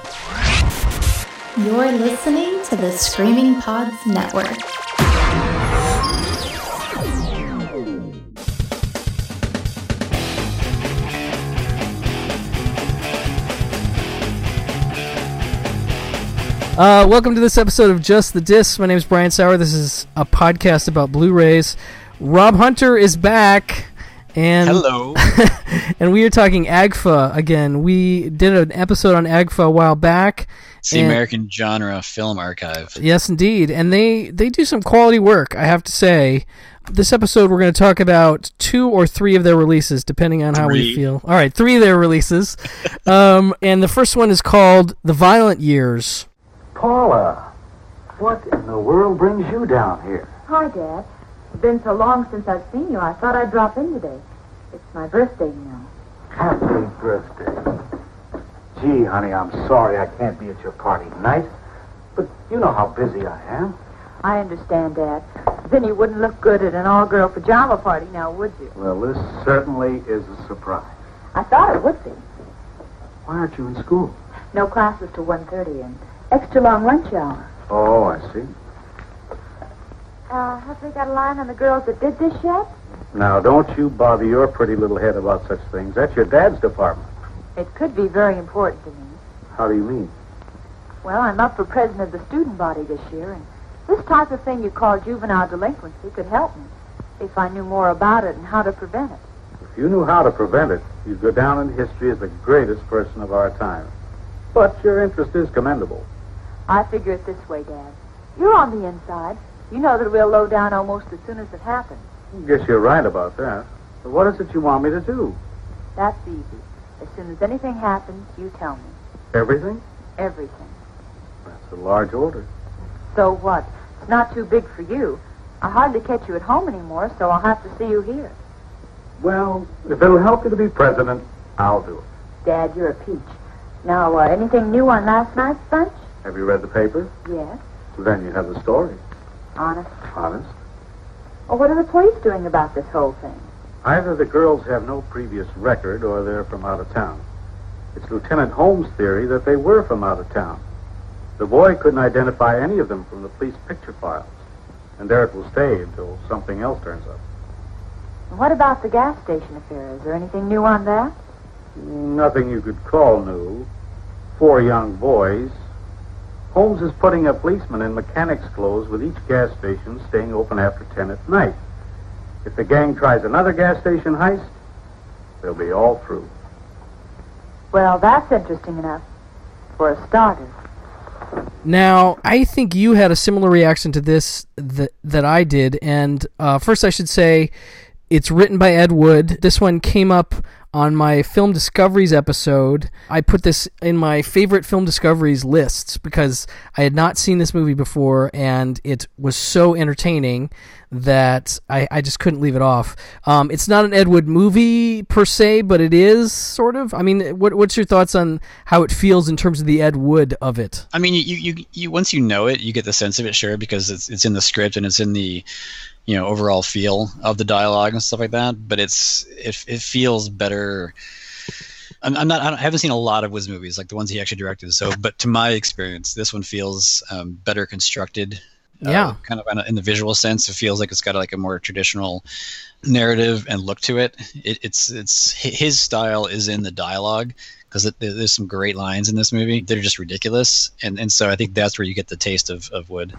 You're listening to the Screaming Pods Network. Welcome to this episode of Just the Discs. My name is Brian Sauer. This is a podcast about Blu-rays. Rob Hunter is back. And hello. And we are talking AGFA again. We did an episode on AGFA a while back. It's the American Genre Film Archive. Yes, indeed. And they do some quality work, I have to say. This episode, we're going to talk about 2 or 3 of their releases, depending on how we feel. All right, 3 of their releases. And the first one is called The Violent Years. Paula, what in the world brings you down here? Hi, Dad. It's been so long since I've seen you, I thought I'd drop in today. It's my birthday, you know. Happy birthday. Gee, honey, I'm sorry I can't be at your party tonight, but you know how busy I am. I understand, Dad. Then you wouldn't look good at an all-girl pajama party now, would you? Well, this certainly is a surprise. I thought it would be. Why aren't you in school? No classes till 1:30 and extra long lunch hour. Oh, I see. Have they got a line on the girls that did this yet? Now, don't you bother your pretty little head about such things. That's your dad's department. It could be very important to me. How do you mean? Well, I'm up for president of the student body this year, and this type of thing you call juvenile delinquency could help me if I knew more about it and how to prevent it. If you knew how to prevent it, you'd go down in history as the greatest person of our time. But your interest is commendable. I figure it this way, Dad. You're on the inside. You know that we'll low down almost as soon as it happens. Guess you're right about that. But what is it you want me to do? That's easy. As soon as anything happens, you tell me. Everything? Everything. That's a large order. So what? It's not too big for you. I hardly catch you at home anymore, so I'll have to see you here. Well, if it'll help you to be president, I'll do it. Dad, you're a peach. Now, anything new on last night's bunch? Have you read the paper? Yes. Then you have the story. Honest? Honest. Well, what are the police doing about this whole thing? Either the girls have no previous record or they're from out of town. It's Lieutenant Holmes' theory that they were from out of town. The boy couldn't identify any of them from the police picture files. And there it will stay until something else turns up. And what about the gas station affair? Is there anything new on that? Nothing you could call new. 4 young boys. Holmes is putting a policeman in mechanic's clothes with each gas station staying open after 10 at night. If the gang tries another gas station heist, they'll be all through. Well, that's interesting enough. For a starter. Now, I think you had a similar reaction to this that I did. And first I should say, it's written by Ed Wood. This one came up on my Film Discoveries episode. I put this in my favorite Film Discoveries lists because I had not seen this movie before, and it was so entertaining that I just couldn't leave it off. It's not an Ed Wood movie per se, but it is sort of. I mean, what's your thoughts on how it feels in terms of the Ed Wood of it? I mean, you once you know it, you get the sense of it, sure, because it's in the script and it's in the overall feel of the dialogue and stuff like that. But it feels better. I haven't seen a lot of Wood's movies, like the ones he actually directed. So, but to my experience, this one feels better constructed. Yeah, kind of in the visual sense, it feels like it's got like a more traditional narrative and look to it. It's his style is in the dialogue because there's some great lines in this movie that are just ridiculous, and so I think that's where you get the taste of Wood.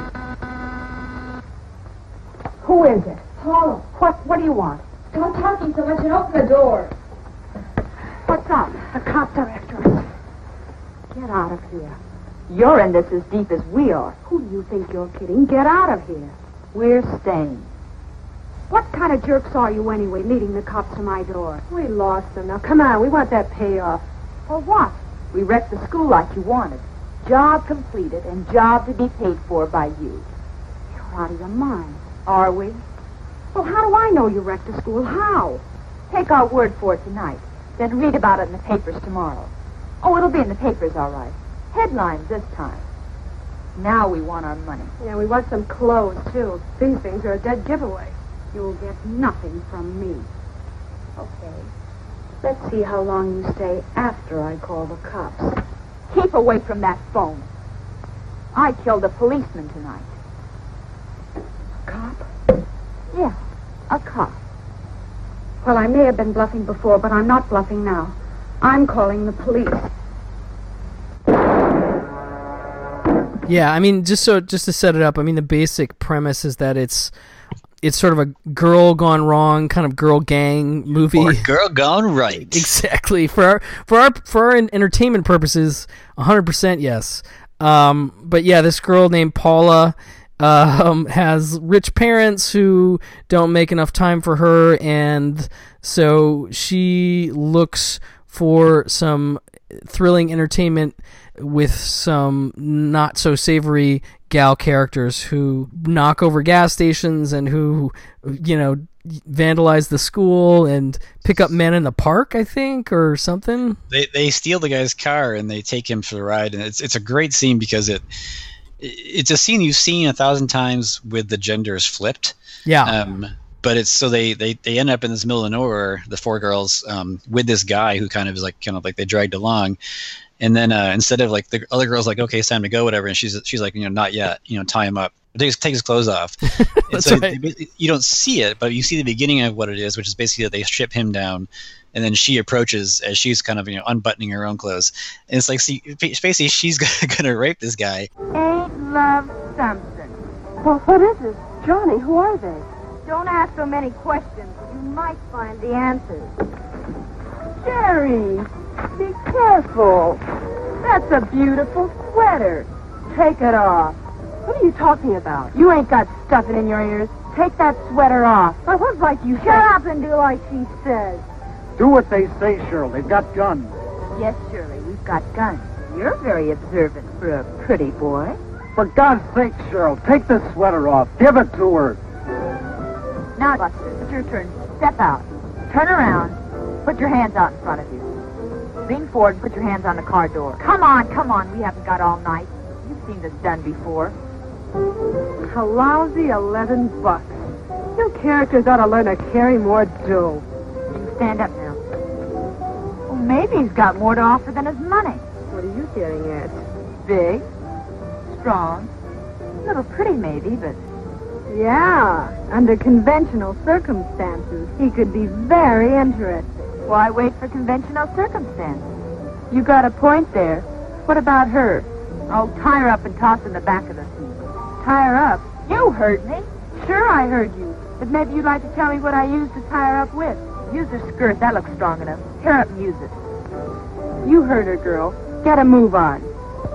Who is it? Paula. What do you want? Stop talking so much and open the door. What's up? The cops are after us. Get out of here. You're in this as deep as we are. Who do you think you're kidding? Get out of here. We're staying. What kind of jerks are you anyway, leading the cops to my door? We lost them. Now, come on. We want that payoff. For what? We wrecked the school like you wanted. Job completed and job to be paid for by you. You're out of your mind. Are we? Well, how do I know you wrecked the school? How? Take our word for it tonight. Then read about it in the papers tomorrow. Oh, it'll be in the papers, all right. Headlines this time. Now we want our money. Yeah, we want some clothes, too. These things are a dead giveaway. You'll get nothing from me. Okay. Let's see how long you stay after I call the cops. Keep away from that phone. I killed a policeman tonight. A cop? Yeah, a cop. Well, I may have been bluffing before, but I'm not bluffing now. I'm calling the police. Yeah, I mean, just to set it up, I mean, the basic premise is that it's sort of a girl gone wrong, kind of girl gang movie. Or girl gone right. Exactly. For our entertainment purposes, 100% yes. But yeah, this girl named Paula has rich parents who don't make enough time for her, and so she looks for some thrilling entertainment with some not so savory gal characters who knock over gas stations and who, vandalize the school and pick up men in the park, I think, or something. They steal the guy's car and they take him for the ride, and it's a great scene because it's a scene you've seen 1,000 times with the genders flipped. Yeah. But it's so they end up in this middle of nowhere, the four girls, with this guy who kind of they dragged along. And then instead of like the other girl's like, okay, it's time to go, whatever, and she's like, not yet, tie him up. Take his clothes off. That's so right. You don't see it, but you see the beginning of what it is, which is basically that they strip him down, and then she approaches as she's kind of unbuttoning her own clothes, and it's like, see, basically she's gonna rape this guy. Ain't love something? Well, what is it? Johnny, who are they? Don't ask so many questions. You might find the answers. Jerry, be careful. That's a beautiful sweater. Take it off. What are you talking about? You ain't got stuffing in your ears. Take that sweater off. I was like you Shut said. up and do like she says. Do what they say, Cheryl. They've got guns. Yes, Shirley, we've got guns. You're very observant for a pretty boy. For God's sake, Cheryl, take the sweater off. Give it to her. Now, Buster, it's your turn. Step out. Turn around. Put your hands out in front of you. Lean forward and put your hands on the car door. Come on. We haven't got all night. You've seen this done before. A lousy $11. You characters ought to learn to carry more dough. You can stand up now. Well, maybe he's got more to offer than his money. What are you getting at? Big, strong, a little pretty maybe, but... Yeah, under conventional circumstances, he could be very interesting. Why wait for conventional circumstances? You got a point there. What about her? Oh, tie her up and toss her in the back of the seat. Tie her up? You heard me. Sure, I heard you. But maybe you'd like to tell me what I used to tie her up with. Use her skirt. That looks strong enough. Tear up and use it. You heard her, girl. Get a move on.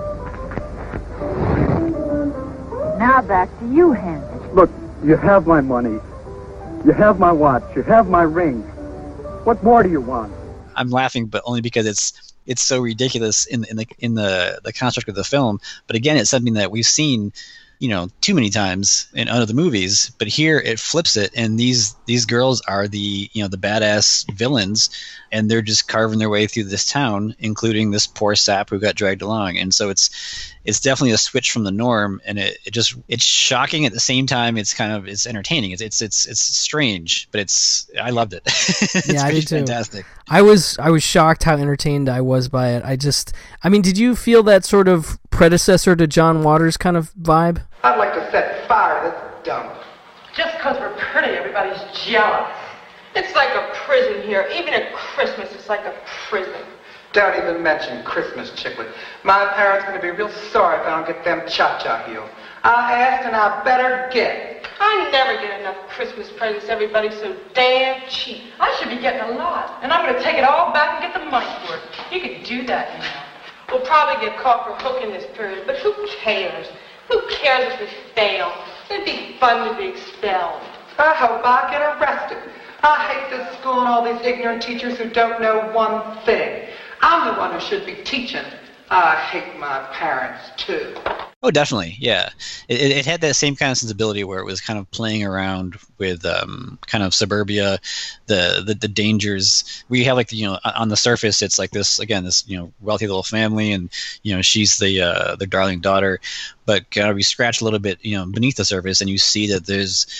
Now back to you, Hen. Look, you have my money. You have my watch. You have my ring. What more do you want? I'm laughing, but only because it's so ridiculous in the construct of the film. But again, it's something that we've seen, too many times in other movies. But here it flips it, and these girls are the the badass villains, and they're just carving their way through this town, including this poor sap who got dragged along. And so it's definitely a switch from the norm, and it's shocking at the same time. It's entertaining. It's strange, but I loved it. It's I did too. Fantastic. I was shocked how entertained I was by it. I mean, did you feel that sort of predecessor to John Waters kind of vibe? I'd like to set fire to this dump. Just because we're pretty, everybody's jealous. It's like a prison here. Even at Christmas, it's like a prison. Don't even mention Christmas, Chiclet. My parents are going to be real sorry if I don't get them cha-cha heels. I asked and I better get. I never get enough Christmas presents. Everybody's so damn cheap. I should be getting a lot. And I'm going to take it all back and get the money for it. You could do that now. We'll probably get caught for hooking this period, but who cares? Who cares if we fail? It'd be fun to be expelled. I hope I get arrested. I hate this school and all these ignorant teachers who don't know one thing. I'm the one who should be teaching. I hate my parents, too. Oh, definitely, yeah. It had that same kind of sensibility where it was kind of playing around with kind of suburbia, the dangers. We have on the surface, it's like this wealthy little family, and she's the darling daughter, but we scratch a little bit beneath the surface, and you see that there's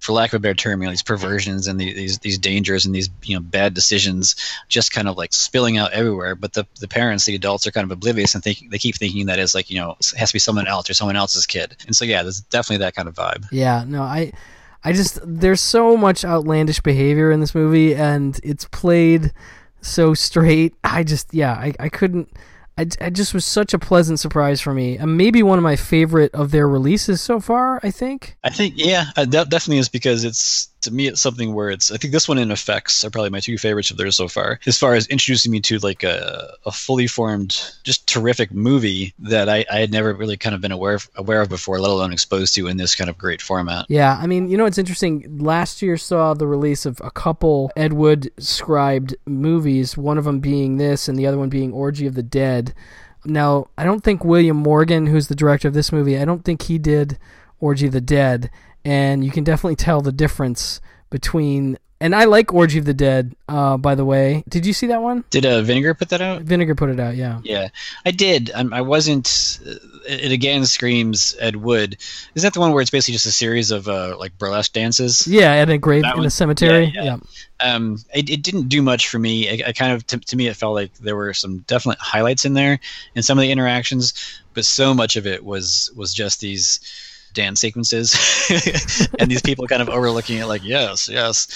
for lack of a better term, these perversions and these dangers and these bad decisions just kind of like spilling out everywhere. But the parents, the adults, are kind of oblivious and they keep thinking that is like it has to be someone else or someone else's kid. And so there's definitely that kind of vibe. Yeah, no, I just there's so much outlandish behavior in this movie, and it's played so straight. I couldn't. I just was such a pleasant surprise for me, and maybe one of my favorite of their releases so far. I think that definitely is, because to me it's something where I think this one and Effects are probably my two favorites of theirs so far, as far as introducing me to like a fully formed, just terrific movie that I had never really kind of been aware of before, let alone exposed to in this kind of great format. Yeah, I mean, it's interesting. Last year saw the release of a couple Ed Wood scribed movies, one of them being this and the other one being Orgy of the Dead. Now, I don't think William Morgan, who's the director of this movie, I don't think he did Orgy of the Dead, and you can definitely tell the difference between... And I like Orgy of the Dead, by the way. Did you see that one? Did Vinegar put that out? Vinegar put it out, yeah. Yeah, I did. I wasn't... It again screams Ed Wood. Is that the one where it's basically just a series of like burlesque dances? Yeah, at a grave in a cemetery. Yeah. It didn't do much for me. I kind of, to me, it felt like there were some definite highlights in there in some of the interactions, but so much of it was just these dance sequences and these people kind of overlooking it like yes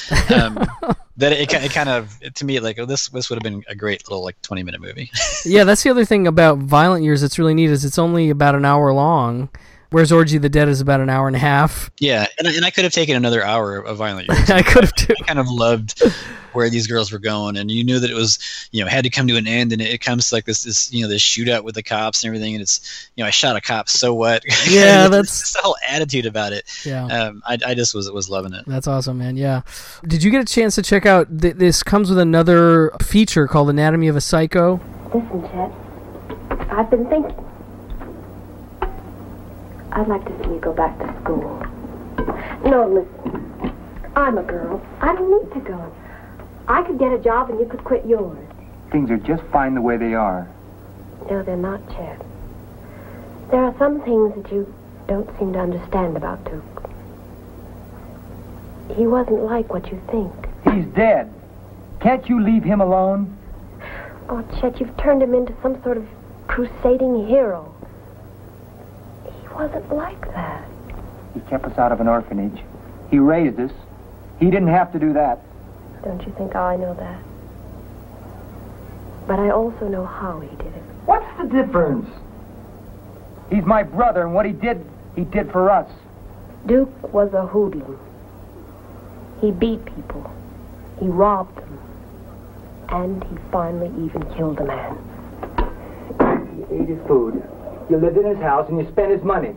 that it kind of, to me, like, this would have been a great little like 20-minute movie. Yeah, that's the other thing about Violent Years that's really neat, is it's only about an hour long, whereas Orgy of the Dead is about an hour and a half. Yeah, and I could have taken another hour of Violent Years. I could have too. I kind of loved where these girls were going, and you knew that it was, had to come to an end, and it comes to like this this shootout with the cops and everything, and it's, I shot a cop, so what? Yeah, that's just the whole attitude about it. Yeah. I just was loving it. That's awesome, man. Yeah. Did you get a chance to check out? This comes with another feature called Anatomy of a Psycho. Listen, Chet. I've been thinking. I'd like to see you go back to school. No, listen. I'm a girl. I don't need to go. I could get a job and you could quit yours. Things are just fine the way they are. No, they're not, Chet. There are some things that you don't seem to understand about Duke. He wasn't like what you think. He's dead. Can't you leave him alone? Oh, Chet, you've turned him into some sort of crusading hero. He wasn't like that. He kept us out of an orphanage. He raised us. He didn't have to do that. Don't you think I know that? But I also know how he did it. What's the difference? He's my brother, and what he did for us. Duke was a hoodlum. He beat people. He robbed them. And he finally even killed a man. He ate his food. You lived in his house, and you spent his money.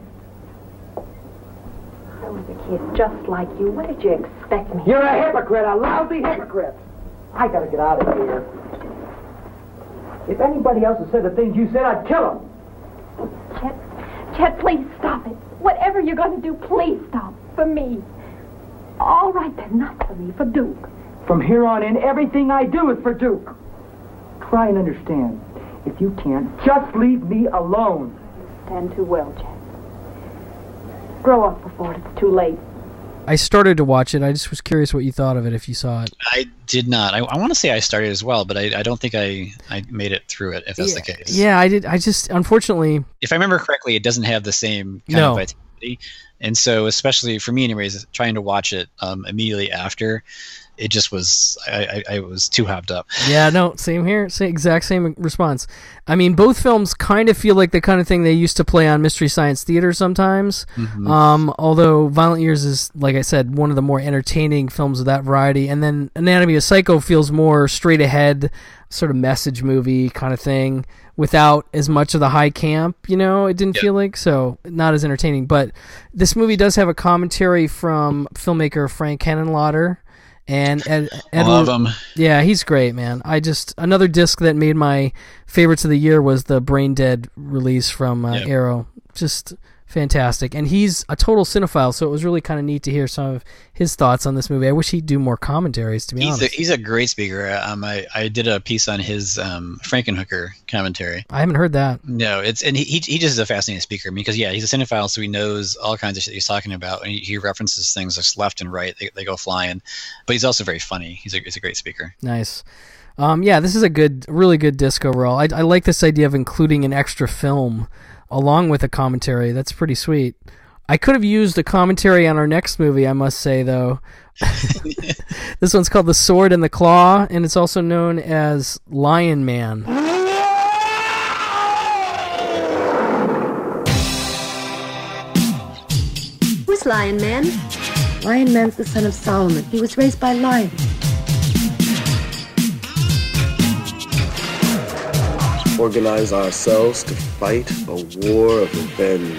I was a kid just like you. What did you expect me? You're a hypocrite, a lousy hypocrite. I gotta get out of here. If anybody else had said the things you said, I'd kill them. Chet, please stop it. Whatever you're going to do, please stop. For me. All right, then, not for me, for Duke. From here on in, everything I do is for Duke. Try and understand. If you can't, just leave me alone. Stand too well, Chet. Grow up before it's too late. I started to watch it. I just was curious what you thought of it, if you saw it. I did not. I want to say I started as well, but I don't think I made it through it, if that's the case. Yeah, I did. I just, unfortunately... If I remember correctly, it doesn't have the same kind of vitality. And so, especially for me anyways, trying to watch it immediately after, it just was, I was too hopped up. Yeah, no, same here. Exact same response. I mean, both films kind of feel like the kind of thing they used to play on Mystery Science Theater sometimes. Mm-hmm. Although Violent Years is, like I said, one of the more entertaining films of that variety. And then Anatomy of Psycho feels more straight ahead, sort of message movie kind of thing, without as much of the high camp, it didn't feel like, so not as entertaining. But this movie does have a commentary from filmmaker Frank Henenlotter. And Ed love him. Yeah, he's great, man. Another disc that made my favorites of the year was the Brain Dead release from Arrow. Just fantastic. And he's a total cinephile, so it was really kind of neat to hear some of his thoughts on this movie. I wish he'd do more commentaries, to be honest. He's a great speaker. I did a piece on his Frankenhooker commentary. I haven't heard that. No, he just is a fascinating speaker because he's a cinephile, so he knows all kinds of shit he's talking about, and he references things just left and right. They go flying, but he's also very funny. He's a great speaker. Nice. This is a really good disc overall. I like this idea of including an extra film along with a commentary. That's pretty sweet. I could have used a commentary on our next movie, I must say, though. This one's called The Sword and the Claw, and it's also known as Lion Man. Who's Lion Man? Lion Man's the son of Solomon. He was raised by lions. Organize ourselves to fight a war of revenge.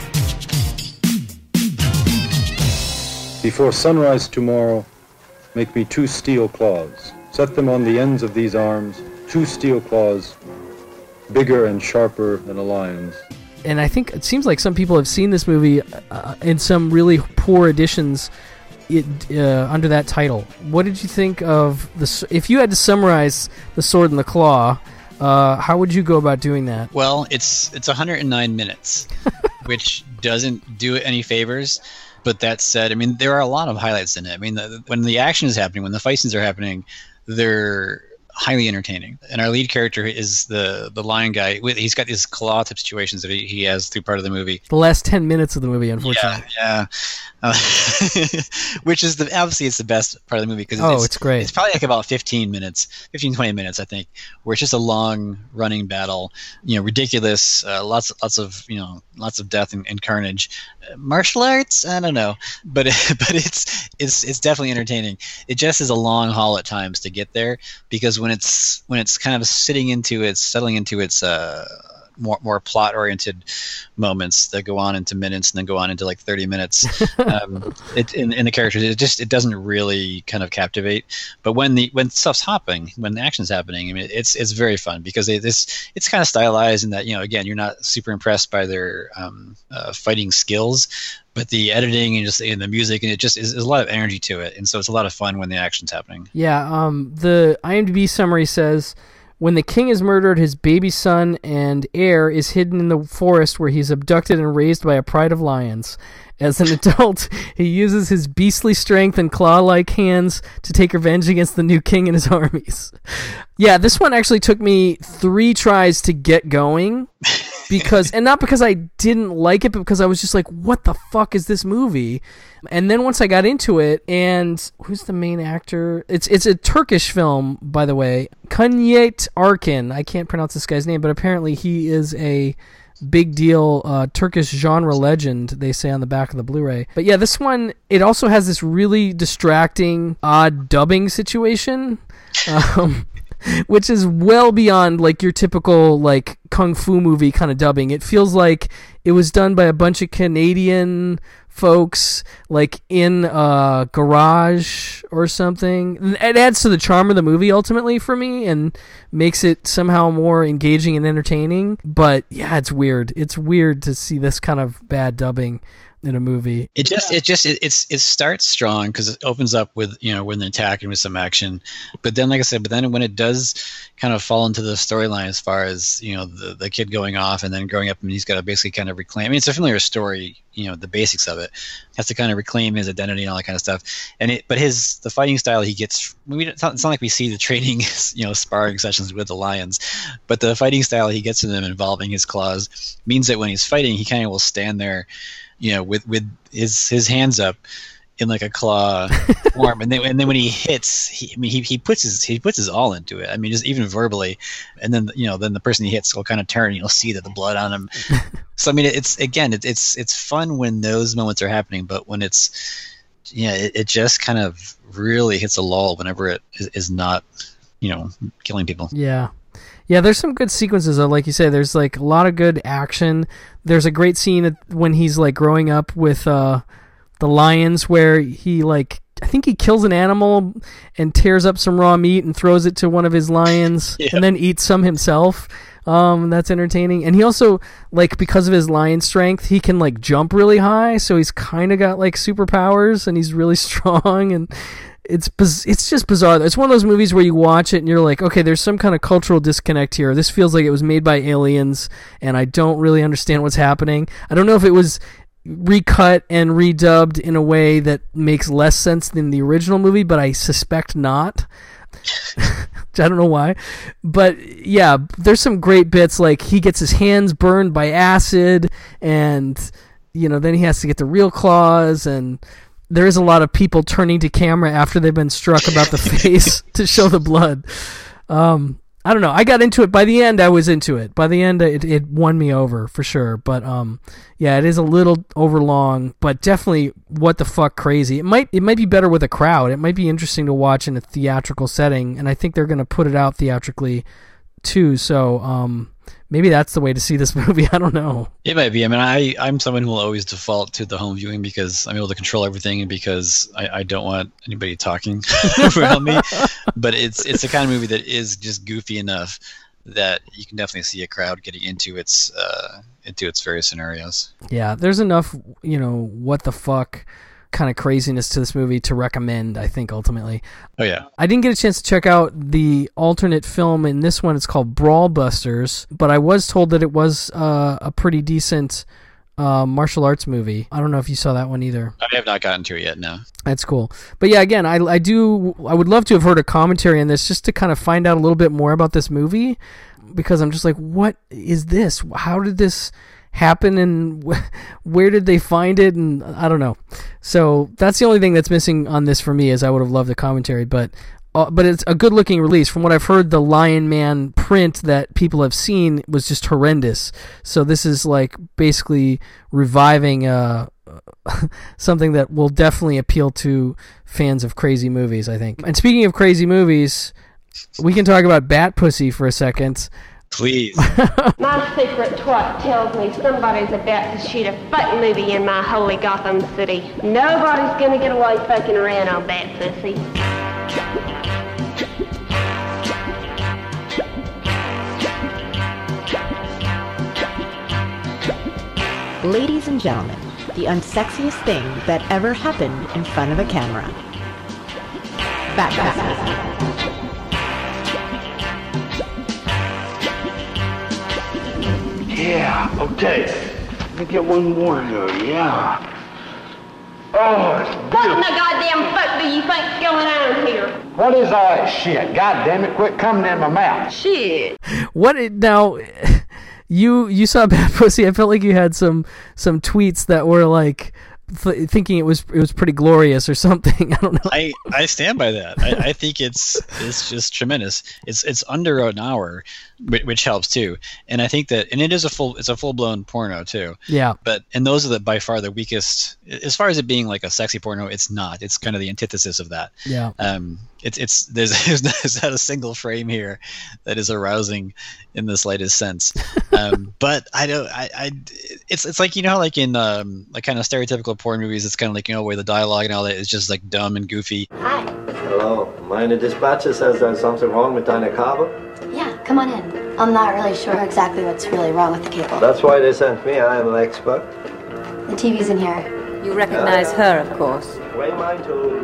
Before sunrise tomorrow, make me 2 steel claws. Set them on the ends of these arms, 2 steel claws, bigger and sharper than a lion's. And I think it seems like some people have seen this movie in some really poor editions under that title. What did you think of if you had to summarize The Sword and the Claw? How would you go about doing that? Well, it's 109 minutes, which doesn't do it any favors. But that said, I mean, there are a lot of highlights in it. I mean, when the action is happening, when the fight scenes are happening, they're highly entertaining. And our lead character is the lion guy. He's got these claw type situations that he has through part of the movie. The last 10 minutes of the movie, unfortunately. Yeah. Which is obviously it's the best part of the movie because it's great. It's probably like about 15, 20 minutes, I think, where it's just a long running battle, ridiculous, lots of death and carnage. Martial arts, I don't know, but it's definitely entertaining. It just is a long haul at times to get there because when it's kind of settling into its more plot oriented moments that go on into minutes and then go on into like 30 minutes in the characters, it doesn't really kind of captivate. But when stuff's happening, when the action's happening, I mean it's very fun because it's kind of stylized in that again you're not super impressed by their fighting skills, but the editing and the music and it just is a lot of energy to it, and so it's a lot of fun when the action's happening. Yeah, the IMDb summary says, when the king is murdered, his baby son and heir is hidden in the forest where he's abducted and raised by a pride of lions. As an adult, he uses his beastly strength and claw-like hands to take revenge against the new king and his armies. Yeah, this one actually took me 3 tries to get going. And not because I didn't like it, but because I was just like, what the fuck is this movie? And then once I got into it, and who's the main actor? It's a Turkish film, by the way. Cüneyt Arkın. I can't pronounce this guy's name, but apparently he is a big deal Turkish genre legend, they say on the back of the Blu-ray. But yeah, this one, it also has this really distracting, odd dubbing situation. Which is well beyond like your typical like kung fu movie kind of dubbing. It feels like it was done by a bunch of Canadian folks like in a garage or something. It adds to the charm of the movie ultimately for me and makes it somehow more engaging and entertaining. But yeah, it's weird. It's weird to see this kind of bad dubbing in a movie. It starts strong because it opens up with with an attack and with some action, but then like I said, when it does kind of fall into the storyline as far as the kid going off and then growing up and he's got to basically kind of reclaim. I mean, it's a familiar story, the basics of it. Has to kind of reclaim his identity and all that kind of stuff. But the fighting style he gets. It's not like we see the training sparring sessions with the lions, but the fighting style he gets in them involving his claws means that when he's fighting, he kind of will stand there. With his hands up in like a claw form, and then when he hits, he puts his all into it. I mean, just even verbally, and then then the person he hits will kind of turn, and you'll see that the blood on him. So I mean, it's fun when those moments are happening, but when it just kind of really hits a lull whenever it is not killing people. Yeah. Yeah, there's some good sequences, though. Like you say, there's like a lot of good action. There's a great scene when he's like growing up with the lions, where he I think he kills an animal and tears up some raw meat and throws it to one of his lions, and then eats some himself. That's entertaining. And he also, like, because of his lion strength, he can, like, jump really high, so he's kind of got, like, superpowers, and he's really strong, and it's just bizarre. It's one of those movies where you watch it and you're like, okay, there's some kind of cultural disconnect here. This feels like it was made by aliens, and I don't really understand what's happening. I don't know if it was recut and redubbed in a way that makes less sense than the original movie, but I suspect not. I don't know why. But yeah, there's some great bits, like he gets his hands burned by acid, and then he has to get the real claws, and there is a lot of people turning to camera after they've been struck about the face to show the blood. I don't know. I got into it. By the end, I was into it. By the end, it won me over for sure. But yeah, it is a little overlong, but definitely what the fuck crazy. It might be better with a crowd. It might be interesting to watch in a theatrical setting, and I think they're going to put it out theatrically too. So maybe that's the way to see this movie. I don't know. It might be. I mean, I'm someone who will always default to the home viewing because I'm able to control everything and because I don't want anybody talking around me. But it's the kind of movie that is just goofy enough that you can definitely see a crowd getting into its various scenarios. Yeah, there's enough, what the fuck kind of craziness to this movie to recommend, I think, ultimately. Oh yeah. I didn't get a chance to check out the alternate film in this one. It's called Brawl Busters, but I was told that it was a pretty decent martial arts movie. I don't know if you saw that one either. I have not gotten to it yet, no. That's cool. But yeah, again, I would love to have heard a commentary on this just to kind of find out a little bit more about this movie, because I'm just like, what is this? How did this happen, and where did they find it? And I don't know. So that's the only thing that's missing on this for me, is I would have loved a commentary, but it's a good looking release. From what I've heard, the Lion Man print that people have seen was just horrendous. So this is like basically reviving something that will definitely appeal to fans of crazy movies, I think. And speaking of crazy movies, we can talk about Bat Pussy for a second. Please. My secret twat tells me somebody's about to shoot a fucking movie in my holy Gotham City. Nobody's gonna get away fucking around on Bat Pussy. Ladies and gentlemen, the unsexiest thing that ever happened in front of a camera. Bat Pussy. Yeah, okay. Let me get one more here, yeah. Oh, it's beautiful. What in the goddamn fuck do you think's going on here? What is all that shit? God damn it, quit coming in my mouth. Shit. Now, you saw Bat Pussy. I felt like you had some tweets that were like thinking it was pretty glorious or something. I don't know. I stand by that. I think it's just tremendous. It's under an hour, which helps too. And I think that, and it's a full blown porno too. Yeah. And those are by far the weakest. As far as it being like a sexy porno, it's not. It's kind of the antithesis of that. Yeah. There's not a single frame here that is arousing in the slightest sense. But it's like, how like in like kind of stereotypical porn movies, it's kind of like, where the dialogue and all that is just like dumb and goofy. Hi. Hello. Minor dispatcher says there's something wrong with Dinah Carver. Yeah, come on in. I'm not really sure exactly what's really wrong with the cable. That's why they sent me. I am an expert. The TV's in here. You recognize her, of course. Weigh mine too.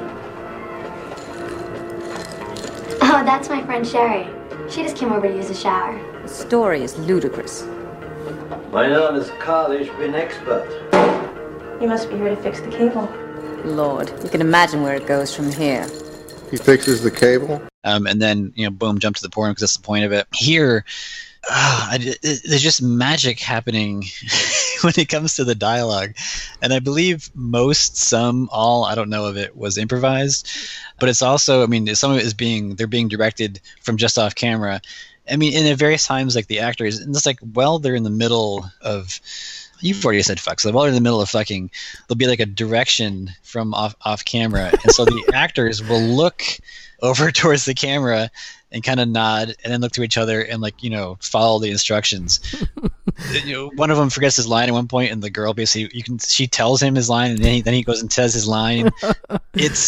Oh, that's my friend Sherry. She just came over to use the shower. The story is ludicrous. My name is Carl. Ich bin expert. You must be here to fix the cable. Lord, you can imagine where it goes from here. He fixes the cable. And then, boom, jump to the porn because that's the point of it. Here, there's just magic happening when it comes to the dialogue. And I believe all, I don't know if it was improvised, but it's also, some of it is they're being directed from just off camera. And at various times, like the actors, and it's like, they're in the middle of, you've already said fuck, so while they're in the middle of fucking, there'll be like a direction from off camera. And so the actors will look over towards the camera and kind of nod and then look to each other and follow the instructions. One of them forgets his line at one point, and the girl basically she tells him his line, and then he goes and says his line. It's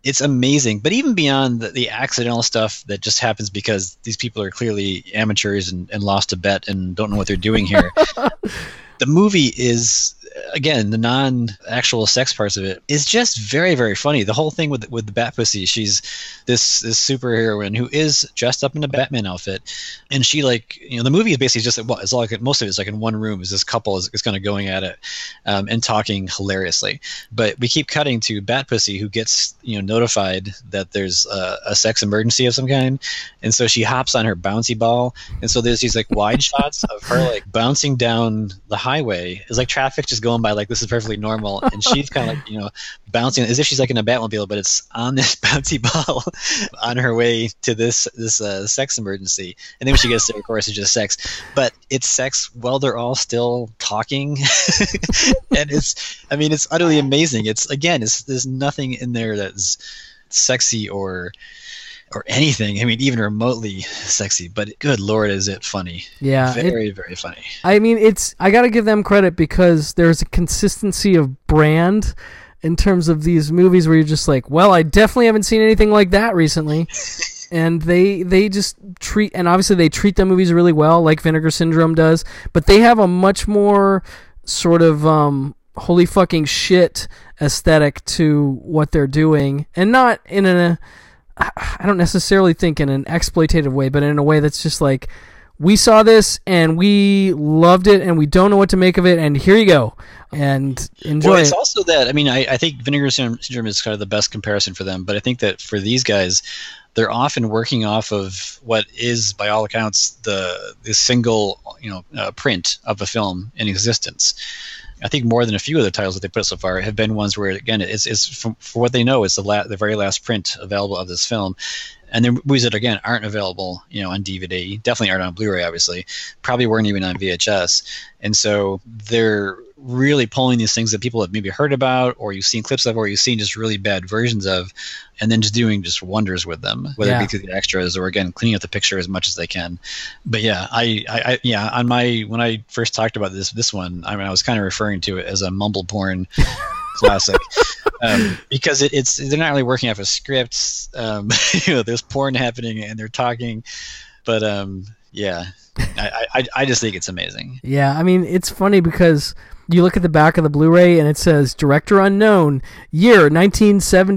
It's amazing. But even beyond the accidental stuff that just happens because these people are clearly amateurs and lost a bet and don't know what they're doing here, the movie is, again, the non-actual sex parts of it is just very, very funny. The whole thing with the Batpussy, she's this superheroine who is dressed up in a Batman outfit, and she, like, you know, the movie is basically just like, well, it's all like, most of it's like in one room. Is this couple is kind of going at it and talking hilariously, but we keep cutting to Batpussy, who gets, you know, notified that there's a sex emergency of some kind, and so she hops on her bouncy ball, and so there's these like wide shots of her like bouncing down the highway. It's like traffic just going by, like this is perfectly normal, and she's kind of like, you know, bouncing as if she's like in a Batmobile, but it's on this bouncy ball on her way to this sex emergency. And then when she gets there, of course, it's just sex, but it's sex while they're all still talking. And it's utterly amazing. There's nothing in there that's sexy or anything. I mean, even remotely sexy, but good Lord, is it funny. Yeah. Very, very funny. I mean, I got to give them credit because there's a consistency of brand in terms of these movies where you're just like, well, I definitely haven't seen anything like that recently. And they just treat, and obviously they treat the movies really well, like Vinegar Syndrome does, but they have a much more sort of holy fucking shit aesthetic to what they're doing, and not in I don't necessarily think in an exploitative way, but in a way that's just like, we saw this and we loved it and we don't know what to make of it, and here you go, and enjoy well, it's it. also that, I mean, I think Vinegar Syndrome is kind of the best comparison for them, but I think that for these guys, they're often working off of what is, by all accounts, the single, you know, print of a film in existence. I think more than a few of the titles that they put so far have been ones where, again, it's for what they know, it's the very last print available of this film. And there are movies that, again, aren't available, you know, on DVD, definitely aren't on Blu-ray, obviously, probably weren't even on VHS. And so they're really pulling these things that people have maybe heard about, or you've seen clips of, or you've seen just really bad versions of, and then just doing just wonders with them, whether it be through the extras or, again, cleaning up the picture as much as they can. But yeah, when I first talked about this one, I mean, I was kind of referring to it as a mumble porn classic, because they're not really working off of scripts. You know, there's porn happening and they're talking, but yeah, I just think it's amazing. Yeah, I mean, it's funny because you look at the back of the Blu-ray and it says director unknown, year 1970 ?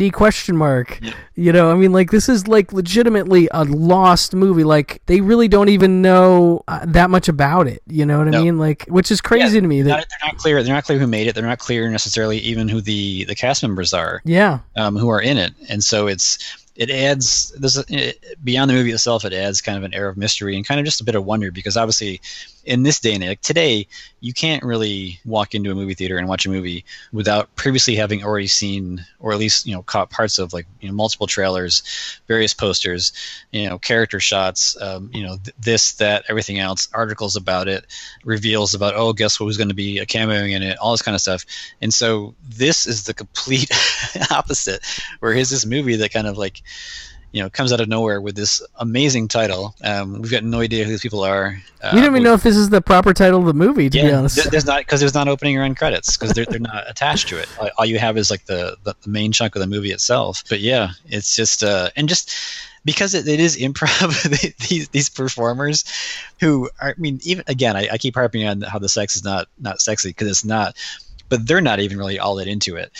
Yep. You know, I mean, like, this is like legitimately a lost movie. Like, they really don't even know that much about it. You know what I mean? Like, which is crazy to me. They're not clear. They're not clear who made it. They're not clear necessarily even who the cast members are. Yeah. Who are in it, and so it adds beyond the movie itself. It adds kind of an air of mystery and kind of just a bit of wonder, because obviously in this day and age, like today, you can't really walk into a movie theater and watch a movie without previously having already seen, or at least, you know, caught parts of, like, you know, multiple trailers, various posters, you know, character shots, you know, this, that, everything else, articles about it, reveals about, oh, guess who's going to be cameoing in it, all this kind of stuff. And so this is the complete opposite, where here's this movie that kind of, like, you know, comes out of nowhere with this amazing title. We've got no idea who these people are. We don't even know if this is the proper title of the movie, to be honest. There's not opening or end credits, because they're not attached to it. All you have is like the main chunk of the movie itself. But yeah, it's just and just because it is improv, these performers who are, I mean, even again, I keep harping on how the sex is not sexy, because it's not, but they're not even really all that into it.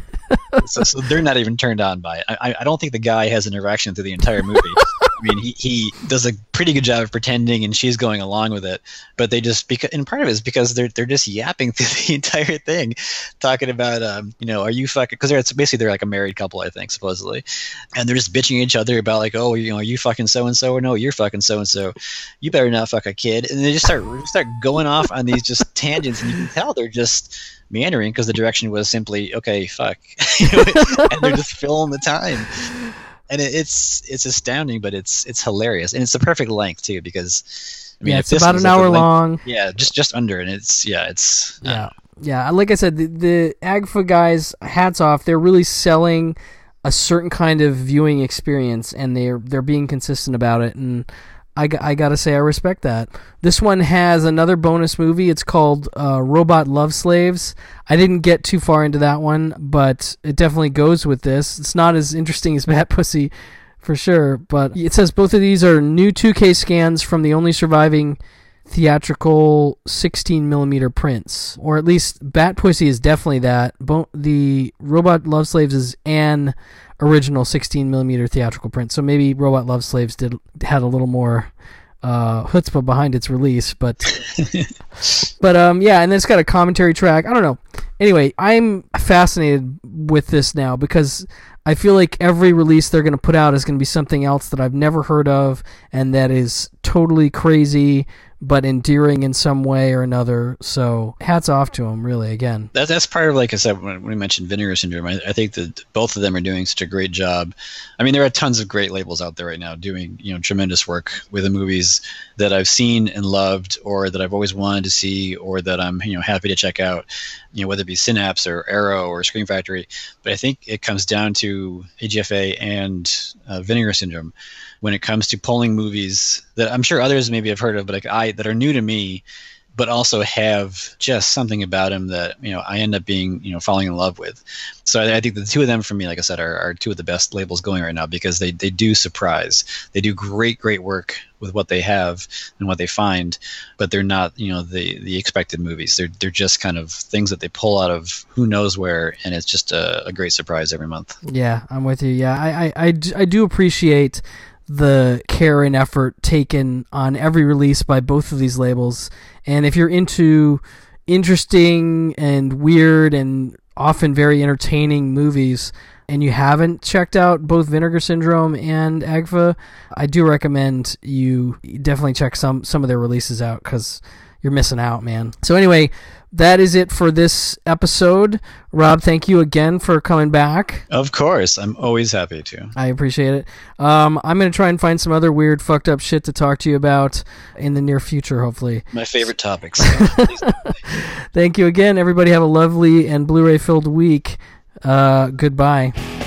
So they're not even turned on by it. I don't think the guy has an erection through the entire movie. I mean, he does a pretty good job of pretending, and she's going along with it. But they just, and part of it is because they're just yapping through the entire thing, talking about you know, are you fucking? Because they're like a married couple, I think, supposedly, and they're just bitching at each other about, like, oh, you know, are you fucking so and so, or no, you're fucking so and so. You better not fuck a kid. And they just start going off on these just tangents, and you can tell they're just meandering, because the direction was simply, okay, fuck. And they're just filling the time, and it's astounding, but it's hilarious, and it's the perfect length too, because I mean, it's about an hour long. Yeah, just under, and it's yeah. Like I said, the AGFA guys, hats off. They're really selling a certain kind of viewing experience, and they're being consistent about it, and I gotta say I respect that. This one has another bonus movie. It's called Robot Love Slaves. I didn't get too far into that one, but it definitely goes with this. It's not as interesting as Bat Pussy, for sure, but it says both of these are new 2K scans from the only surviving theatrical 16mm prints, or at least Bat Pussy is definitely that. The Robot Love Slaves is an original 16mm theatrical print, so maybe Robot Love Slaves had a little more chutzpah behind its release, but yeah, and then it's got a commentary track. I don't know. Anyway, I'm fascinated with this now because I feel like every release they're going to put out is going to be something else that I've never heard of and that is totally crazy but endearing in some way or another. So hats off to them, really, again. That's part of, like I said, when we mentioned Vinegar Syndrome, I think that both of them are doing such a great job. I mean, there are tons of great labels out there right now doing, tremendous work with the movies that I've seen and loved, or that I've always wanted to see, or that I'm, happy to check out, whether it be Synapse or Arrow or Scream Factory. But I think it comes down to AGFA and Vinegar Syndrome when it comes to pulling movies that I'm sure others maybe have heard of, but that are new to me, but also have just something about them that I end up being falling in love with. So I think the two of them, for me, like I said, are two of the best labels going right now, because they do surprise. They do great work with what they have and what they find, but they're not the expected movies. They're just kind of things that they pull out of who knows where, and it's just a great surprise every month. Yeah, I'm with you. Yeah, I do appreciate the care and effort taken on every release by both of these labels. And if you're into interesting and weird and often very entertaining movies, and you haven't checked out both Vinegar Syndrome and AGFA, I do recommend you definitely check some of their releases out, because you're missing out, man. So anyway, that is it for this episode. Rob, thank you again for coming back. Of course. I'm always happy to. I appreciate it. I'm going to try and find some other weird, fucked up shit to talk to you about in the near future, hopefully. My favorite topics. Thank you again. Everybody have a lovely and Blu-ray filled week. Goodbye.